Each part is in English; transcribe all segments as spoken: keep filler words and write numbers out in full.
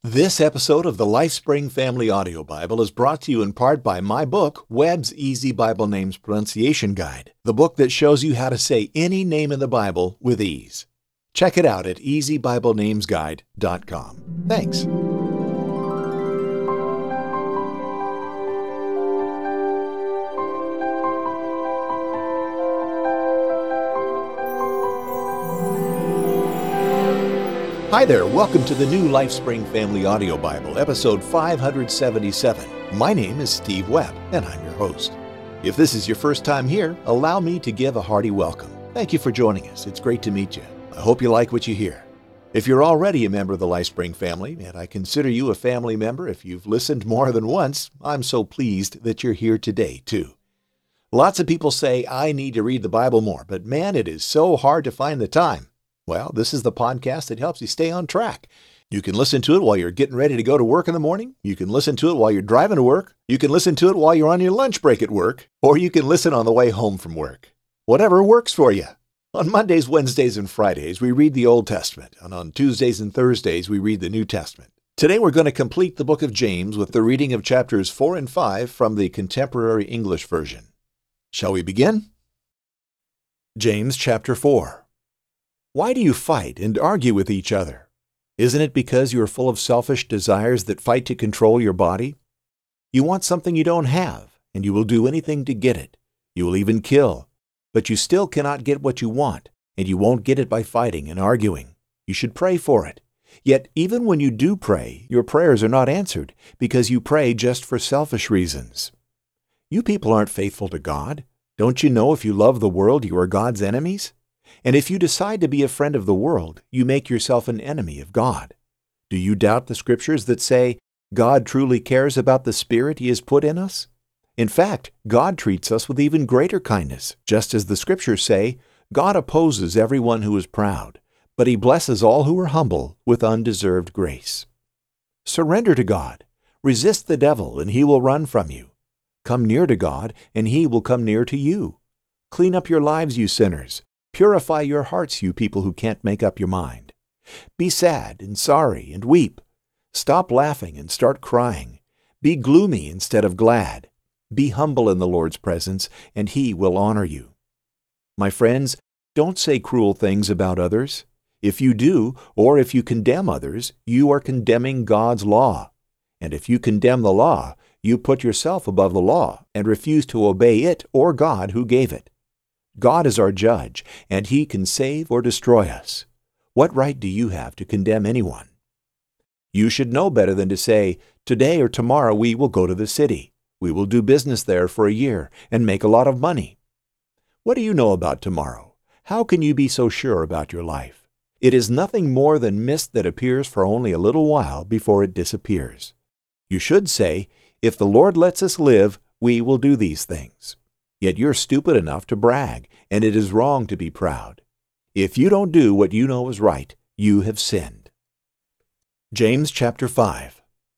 This episode of the LifeSpring Family Audio Bible is brought to you in part by my book, Webb's Easy Bible Names Pronunciation Guide, the book that shows you how to say any name in the Bible with ease. Check it out at easy bible names guide dot com. Thanks. Hi there, welcome to the new LifeSpring Family Audio Bible, episode five seventy-seven. My name is Steve Webb, and I'm your host. If this is your first time here, allow me to give a hearty welcome. Thank you for joining us. It's great to meet you. I hope you like what you hear. If you're already a member of the LifeSpring family, and I consider you a family member if you've listened more than once, I'm so pleased that you're here today, too. Lots of people say, I need to read the Bible more, but man, it is so hard to find the time. Well, this is the podcast that helps you stay on track. You can listen to it while you're getting ready to go to work in the morning. You can listen to it while you're driving to work. You can listen to it while you're on your lunch break at work. Or you can listen on the way home from work. Whatever works for you. On Mondays, Wednesdays, and Fridays, we read the Old Testament. And on Tuesdays and Thursdays, we read the New Testament. Today, we're going to complete the book of James with the reading of chapters four and five from the Contemporary English Version. Shall we begin? James chapter four. Why do you fight and argue with each other? Isn't it because you are full of selfish desires that fight to control your body? You want something you don't have, and you will do anything to get it. You will even kill, but you still cannot get what you want, and you won't get it by fighting and arguing. You should pray for it. Yet even when you do pray, your prayers are not answered because you pray just for selfish reasons. You people aren't faithful to God. Don't you know if you love the world, you are God's enemies? And if you decide to be a friend of the world, you make yourself an enemy of God. Do you doubt the scriptures that say God truly cares about the Spirit He has put in us? In fact, God treats us with even greater kindness, just as the scriptures say, God opposes everyone who is proud, but He blesses all who are humble with undeserved grace. Surrender to God. Resist the devil, and he will run from you. Come near to God, and He will come near to you. Clean up your lives, you sinners. Purify your hearts, you people who can't make up your mind. Be sad and sorry and weep. Stop laughing and start crying. Be gloomy instead of glad. Be humble in the Lord's presence, and He will honor you. My friends, don't say cruel things about others. If you do, or if you condemn others, you are condemning God's law. And if you condemn the law, you put yourself above the law and refuse to obey it or God who gave it. God is our judge, and He can save or destroy us. What right do you have to condemn anyone? You should know better than to say, today or tomorrow we will go to the city. We will do business there for a year and make a lot of money. What do you know about tomorrow? How can you be so sure about your life? It is nothing more than mist that appears for only a little while before it disappears. You should say, if the Lord lets us live, we will do these things. Yet you're stupid enough to brag, and it is wrong to be proud. If you don't do what you know is right, you have sinned. James chapter five.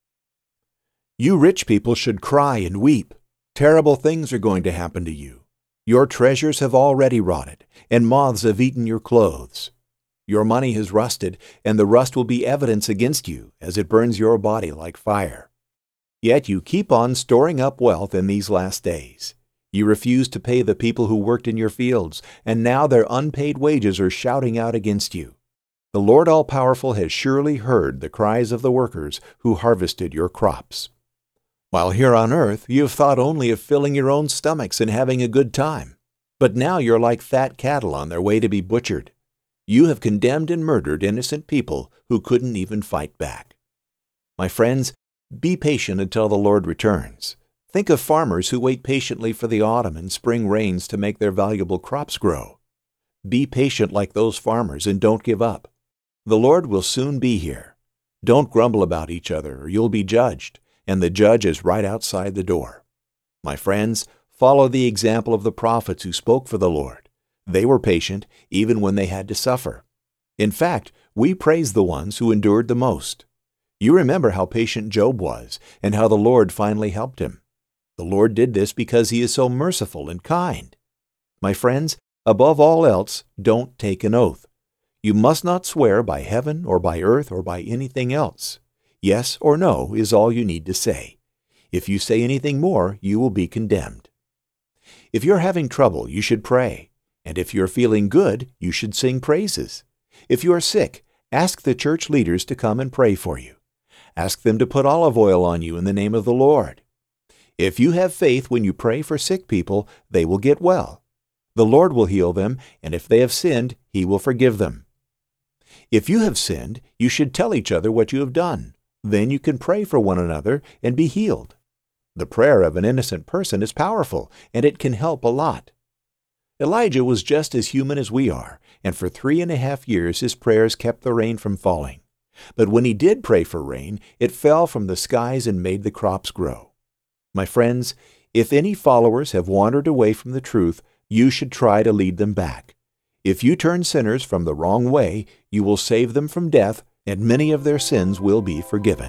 You rich people should cry and weep. Terrible things are going to happen to you. Your treasures have already rotted, and moths have eaten your clothes. Your money has rusted, and the rust will be evidence against you as it burns your body like fire. Yet you keep on storing up wealth in these last days. You refuse to pay the people who worked in your fields, and now their unpaid wages are shouting out against you. The Lord All-Powerful has surely heard the cries of the workers who harvested your crops. While here on earth, you have thought only of filling your own stomachs and having a good time. But now you're like fat cattle on their way to be butchered. You have condemned and murdered innocent people who couldn't even fight back. My friends, be patient until the Lord returns. Think of farmers who wait patiently for the autumn and spring rains to make their valuable crops grow. Be patient like those farmers and don't give up. The Lord will soon be here. Don't grumble about each other or you'll be judged, and the judge is right outside the door. My friends, follow the example of the prophets who spoke for the Lord. They were patient even when they had to suffer. In fact, we praise the ones who endured the most. You remember how patient Job was and how the Lord finally helped him. The Lord did this because He is so merciful and kind. My friends, above all else, don't take an oath. You must not swear by heaven or by earth or by anything else. Yes or no is all you need to say. If you say anything more, you will be condemned. If you're having trouble, you should pray. And if you're feeling good, you should sing praises. If you are sick, ask the church leaders to come and pray for you. Ask them to put olive oil on you in the name of the Lord. If you have faith when you pray for sick people, they will get well. The Lord will heal them, and if they have sinned, He will forgive them. If you have sinned, you should tell each other what you have done. Then you can pray for one another and be healed. The prayer of an innocent person is powerful, and it can help a lot. Elijah was just as human as we are, and for three and a half years his prayers kept the rain from falling. But when he did pray for rain, it fell from the skies and made the crops grow. My friends, if any followers have wandered away from the truth, you should try to lead them back. If you turn sinners from the wrong way, you will save them from death, and many of their sins will be forgiven.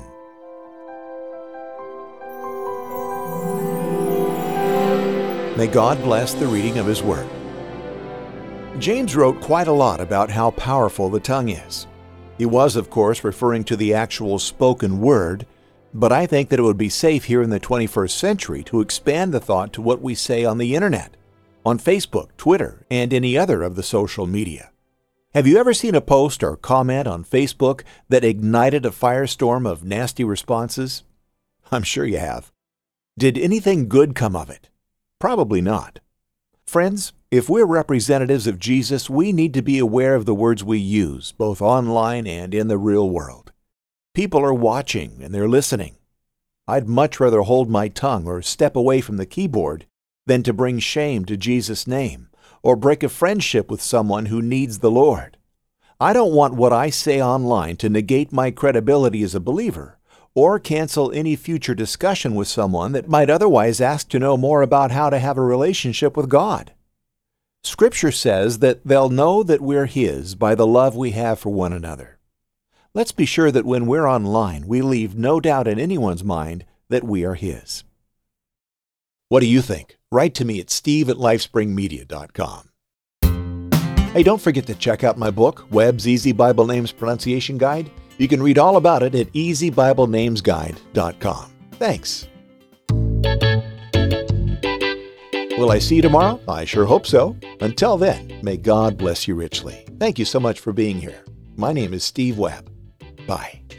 May God bless the reading of His Word. James wrote quite a lot about how powerful the tongue is. He was, of course, referring to the actual spoken word, but I think that it would be safe here in the twenty-first century to expand the thought to what we say on the Internet, on Facebook, Twitter, and any other of the social media. Have you ever seen a post or comment on Facebook that ignited a firestorm of nasty responses? I'm sure you have. Did anything good come of it? Probably not. Friends, if we're representatives of Jesus, we need to be aware of the words we use, both online and in the real world. People are watching and they're listening. I'd much rather hold my tongue or step away from the keyboard than to bring shame to Jesus' name or break a friendship with someone who needs the Lord. I don't want what I say online to negate my credibility as a believer or cancel any future discussion with someone that might otherwise ask to know more about how to have a relationship with God. Scripture says that they'll know that we're His by the love we have for one another. Let's be sure that when we're online, we leave no doubt in anyone's mind that we are His. What do you think? Write to me at steve at lifespring media dot com. Hey, don't forget to check out my book, Webb's Easy Bible Names Pronunciation Guide. You can read all about it at easy bible names guide dot com. Thanks. Will I see you tomorrow? I sure hope so. Until then, may God bless you richly. Thank you so much for being here. My name is Steve Webb. Bye.